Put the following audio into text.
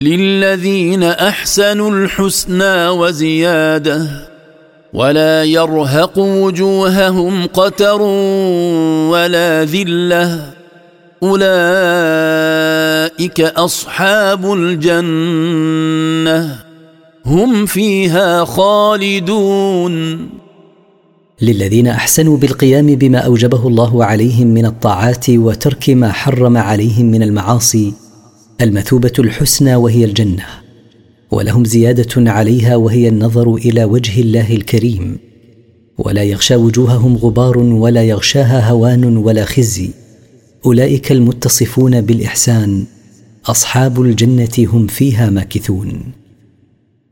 للذين أحسنوا الحسنى وزيادة ولا يرهق وجوههم قتر ولا ذلة أولئك أصحاب الجنة هم فيها خالدون. للذين أحسنوا بالقيام بما أوجبه الله عليهم من الطاعات وترك ما حرم عليهم من المعاصي المثوبة الحسنى وهي الجنة، ولهم زيادة عليها وهي النظر إلى وجه الله الكريم، ولا يغشى وجوههم غبار ولا يغشاها هوان ولا خزي. أولئك المتصفون بالإحسان أصحاب الجنة هم فيها ماكثون.